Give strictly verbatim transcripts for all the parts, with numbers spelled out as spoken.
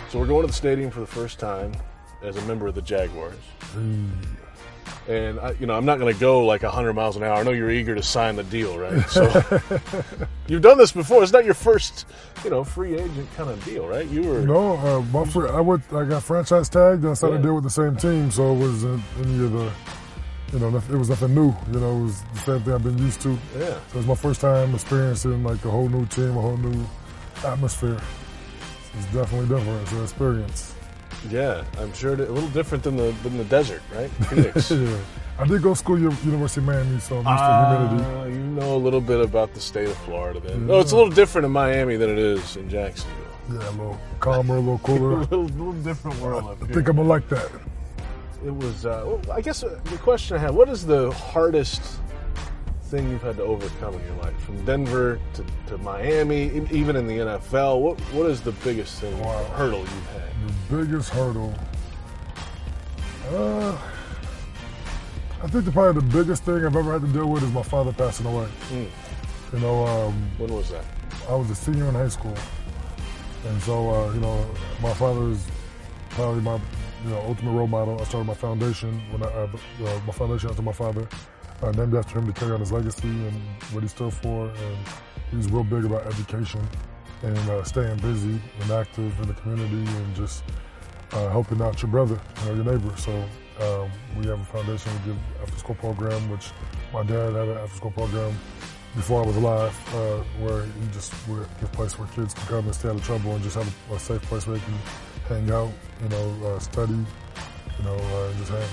So we're going to the stadium for the first time as a member of the Jaguars. Mm. And, I, you know, I'm not going to go like one hundred miles an hour. I know you're eager to sign the deal, right? So you've done this before. It's not your first, you know, free agent kind of deal, right? You were... No, uh, my free, I, went, I got franchise tagged and I signed Yeah. a deal with the same team, so it wasn't any of the, you know, it was nothing new. You know, it was the same thing I've been used to. Yeah. So it was my first time experiencing like a whole new team, a whole new atmosphere. It's definitely different. It's an experience. Yeah, I'm sure it, a little different than the than the desert, right? Phoenix. Yeah. I did go to school at University of Miami, so I'm used Ah, to humidity. you know a little bit about the state of Florida then. Yeah. No, it's a little different in Miami than it is in Jacksonville. Yeah, a little calmer, a little a cooler. little, little different world up I here. think I'm gonna like that. It was, uh, well, I guess uh, the question I have, what is the hardest thing you've had to overcome in your life? From Denver to, to Miami, e- even in the N F L, what what is the biggest thing, Wow. hurdle you've had? The biggest hurdle. Uh, I think the, probably the biggest thing I've ever had to deal with is my father passing away. Mm. You know, um, When was that? I was a senior in high school, and so uh, you know, my father is probably my you know ultimate role model. I started my foundation when I uh, uh, my foundation after my father, uh, named after him to carry on his legacy and what he stood for. And he was real big about education and uh, staying busy and active in the community and just uh, helping out your brother, you know, your neighbor. So um, we have a foundation. We give after school program, which my dad had an after school program before I was alive, uh, where he just would give a place where kids can come and stay out of trouble and just have a, a safe place where they can hang out, you know, uh, study, you know, uh, and just hang.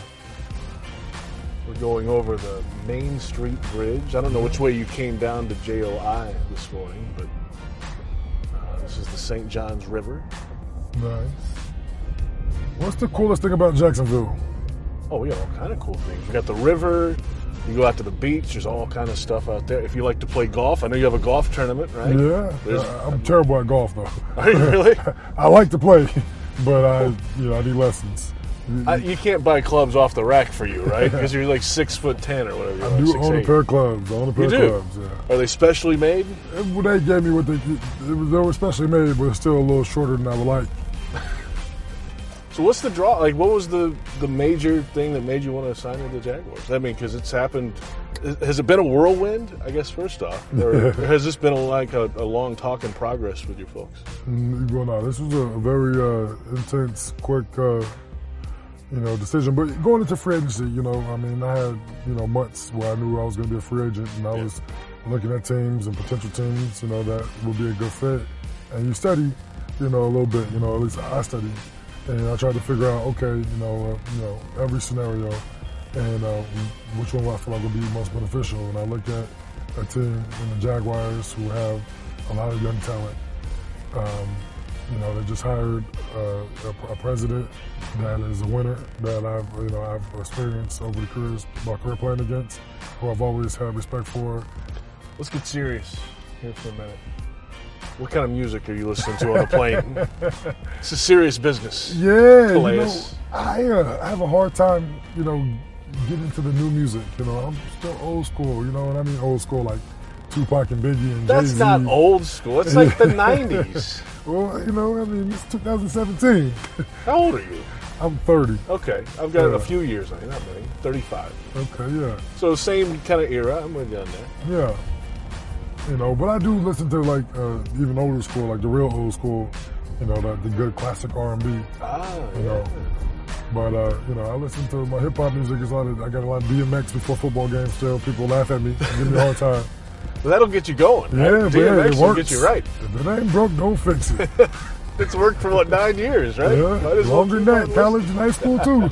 We're going over the Main Street Bridge. I don't know which way you came down to J O I this morning, but uh, this is the Saint Johns River. Nice. What's the coolest thing about Jacksonville? Oh, we have all kind of cool things. We got the river. You go out to the beach. There's all kind of stuff out there. If you like to play golf, I know you have a golf tournament, right? Yeah, There's- uh, I'm terrible at golf though. Are you really? I like to play, but I, you know, I need lessons. I, you can't buy clubs off the rack for you, right? Because you're like six foot ten or whatever. You I are, do six, own a eight. pair of clubs. I own a pair You of do? clubs. Yeah. Are they specially made? It- They gave me what they, it was, they were specially made, but it's still a little shorter than I would like. So what's the draw? Like, what was the, the major thing that made you want to sign with the Jaguars? I mean, because it's happened. Has it been a whirlwind? I guess first off, or has this been a, like a, a long talk in progress with your folks? Mm, Well, no, this was a very uh, intense, quick, uh, you know, decision. But going into free agency, you know, I mean, I had you know months where I knew I was going to be a free agent, and I Yeah. was looking at teams and potential teams, you know, that would be a good fit. And you study, you know, a little bit. You know, at least I studied. And I tried to figure out, okay, you know, uh, you know, every scenario, and uh, which one I feel like would be most beneficial. And I looked at a team in the Jaguars who have a lot of young talent. Um, you know, they just hired uh, a, a president that is a winner that I've, you know, I've experienced over the careers, my career playing against, who I've always had respect for. Let's get serious here for a minute. What kind of music are you listening to on the plane? It's a serious business. Yeah, you know, Calais. I, uh, I have a hard time, you know, getting into the new music. You know, I'm still old school. You know, and I mean old school like Tupac and Biggie and That's Jay-Z. not old school. It's like the nineties. Well, you know, I mean, it's two thousand seventeen. How old are you? I'm thirty. Okay, I've got Yeah. a few years on you, not many. thirty-five. Okay, yeah, So same kind of era. I'm with you on that. yeah. You know, but I do listen to like uh, even older school, like the real old school. You know, the, the good classic R and B. Ah, You know, but uh, you know, I listen to my hip hop music. Is a lot of, I got a lot of D M X before football games. Still, people laugh at me, give me a hard time. Well, that'll get you going. Yeah, right? but D M X it will works. get you right. If it ain't broke, don't fix it. It's worked for what, nine years, right? Yeah, Might as well longer keep than on that. College and high school too.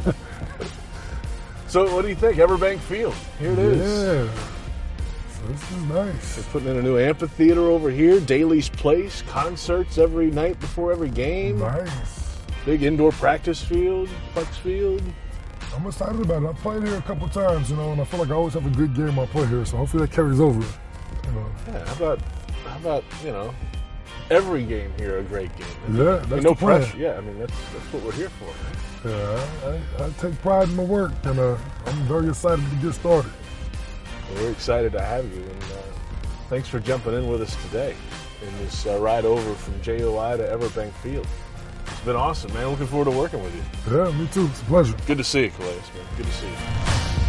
So what do you think? Everbank Field. Here it is. Yeah. So this is nice. They're putting in a new amphitheater over here, Daly's Place, concerts every night before every game, Nice. big indoor practice field, Bucks Field. I'm excited about it. I played here a couple times, you know, and I feel like I always have a good game when I play here. So hopefully that carries over. You know. Yeah, how about, how about, you know, every game here a great game? Yeah, I that's mean, no the plan. pressure. Yeah, I mean, that's, that's what we're here for. Right? Yeah, I, I, I take pride in my work, and uh, I'm very excited to get started. Well, we're excited to have you, and uh, thanks for jumping in with us today in this uh, ride over from J O I to Everbank Field. It's been awesome, man. Looking forward to working with you. Yeah, me too. It's a pleasure. Good to see you, Calais, man. Good to see you.